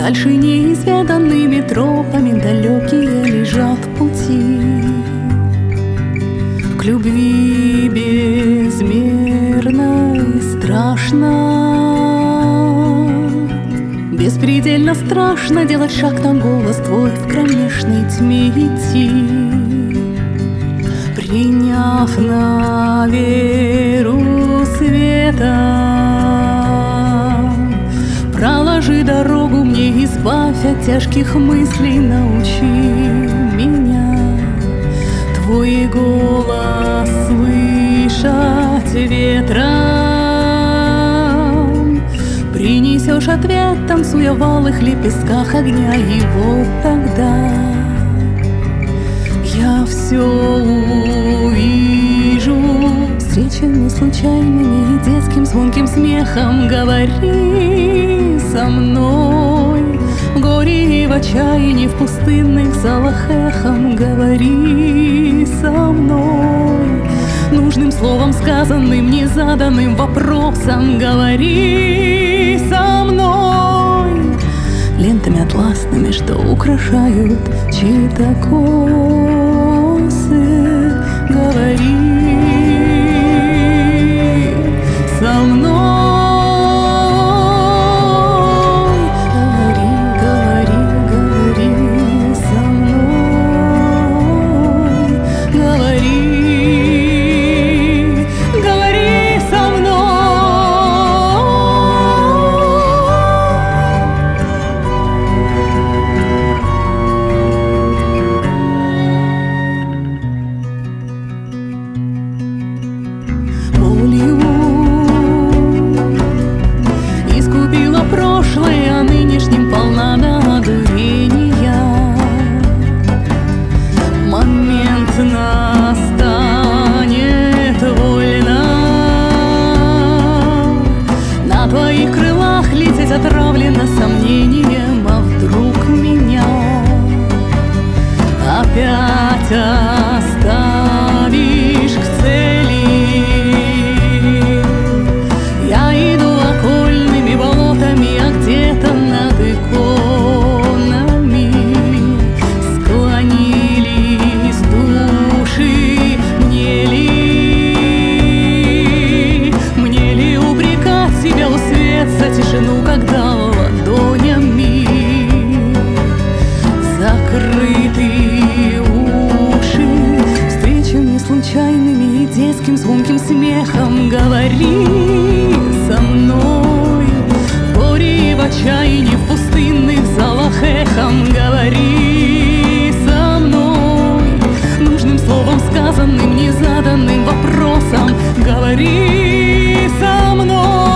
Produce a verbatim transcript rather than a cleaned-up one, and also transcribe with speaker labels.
Speaker 1: Дальше неизведанными тропами далекие лежат пути к любви безмерной страшно. Беспредельно страшно делать шаг на голос твой в кромешной тьме идти, приняв на веру света. Проложи дорогу мне, избавь от тяжких мыслей, научи меня твой голос слышать ветром. Принесешь ответ, танцуя в алых лепестках огня, и вот тогда я все увижу встречами случайными и детским звонким смехом. Говори со мной в горе и в отчаянии, в пустынных залах эхом. Говори со мной нужным словом, сказанным, незаданным вопросом. Говори со мной лентами атласными, что украшают чьи-то косы. Говори со мной. Искупила прошлое, а нынешним полна до одурения. Момент настанет вольно на твоих крылах лететь отравлено сомнением. А вдруг меня опять оставишь к цели? Где-то над иконами склонились души. Мне ли, мне ли упрекать себя у свет за тишину, когда ладонями закрыты уши встречами случайными и детским звонким смехом? Говори со мной в отчаянии, в пустынных залах эхом. Говори со мной нужным словом, сказанным, незаданным вопросом. Говори со мной.